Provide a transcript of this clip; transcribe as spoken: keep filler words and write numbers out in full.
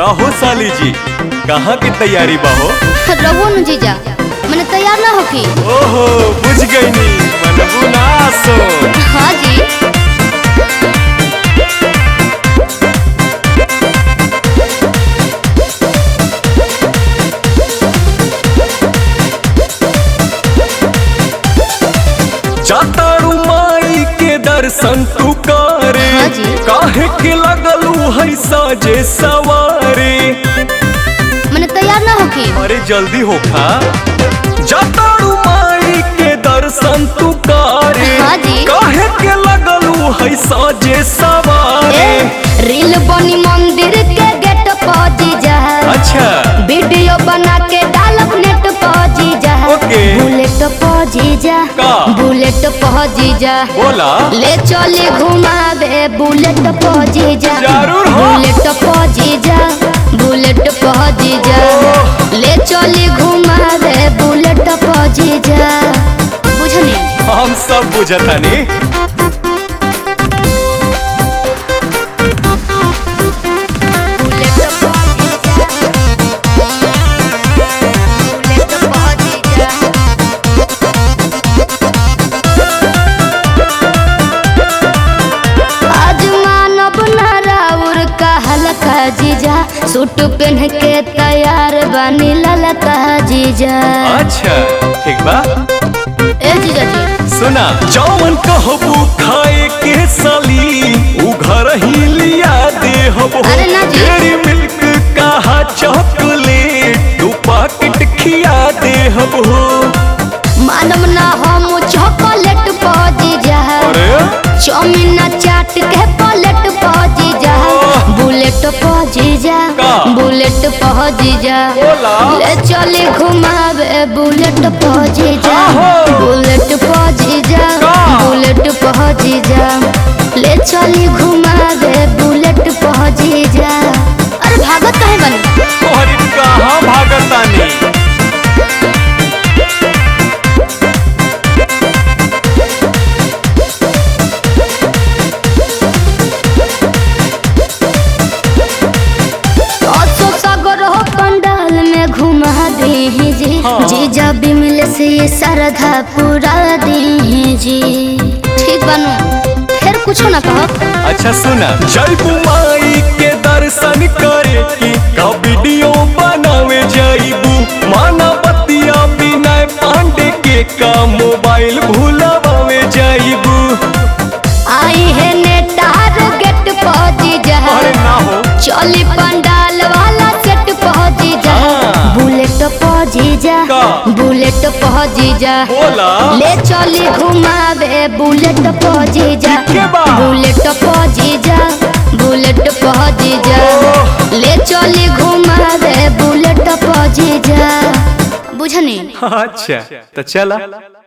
हो साली जी, कहाँ की तैयारी बा हो? रहो न जीजा, मैंने तैयार ना होकी। ओहो बुझ गई नी, मनबू ना सो। हाँ जी। जातारू माई के दर्शन तू करे, हाँ जी। काहे के लगलू है साजे सवारी। मैंने तैयार ना होकी। अरे जल्दी होखा, जातारू माई के दर्शन तू करे, हाँ जी। काहे के लगलू है साजे सवारी। ए, रील बनी मंदिर के गेट पर जीजा। अच्छा वीडियो बना के डालब नेट पर जीजा। ओके। बुलेट पर जीजा, का? बुलेट पर जीजा। बोला ले चले घुमावे बुलेट पर जीजा। जरूर हो। बुलेट पर जीजा, बुलेट पर जीजा। ले चले घुमावे बुलेट पर जीजा। बुझनी? हम सब बुझतानी। बुलेट पर जीजा, बुलेट पर जीजा। आज मानव नाराउर का हल्का जीजा। सूट पहन के तैयार बनी ललका जीजा। अच्छा ठीक बा, ए जीजा जी सुना जौन कहबू खाए के साली उ घर ही लिया दे हबो। अरे ना जी। डेयरी मिल्क कहा चॉकलेट तू पैकेट खिया दे हबो। मानव ना हम चॉकलेट पर जीजा। अरे चाउमीन चाट के प्लेट पर जीजा। बुलेट पर जीजा, का? बुलेट पर जीजा। बोला। ले चले घुमावे बुलेट पर जीजा। आहो। बुलेट पर जीजा, का? बुलेट पर जीजा। ले चले घुमावे बुलेट पर जीजा। अरे भागत काहे बनी? तोहरी कहाँ भागतानी। असो सागर हो पंडाल में घुमा दे जी। हाँ। जीजा बिमल से ये श्रद्धा पूरा दे जी। ठीक बनू, फिर कुछो ना कहो। अच्छा सुना जयबू माई के दर्शन करे की का वीडियो बनावे जाइबू। माना बतिया बिना पांडे के का मोबाइल भूलावे जाइबू। आई है नेटार गेट पर जीजा। अरे ना हो चली पंडाल वाला सेट पर जीजा। हाँ। बुलेट पर जीजा, का? बुलेट पर जीजा। बोला ले चली घुमावे बुलेट पर जीजा। के बा? बुलेट पर जीजा, बुलेट पर जीजा। ले चली घुमावे बुलेट पर जीजा। बुझनी? अच्छा तो चला।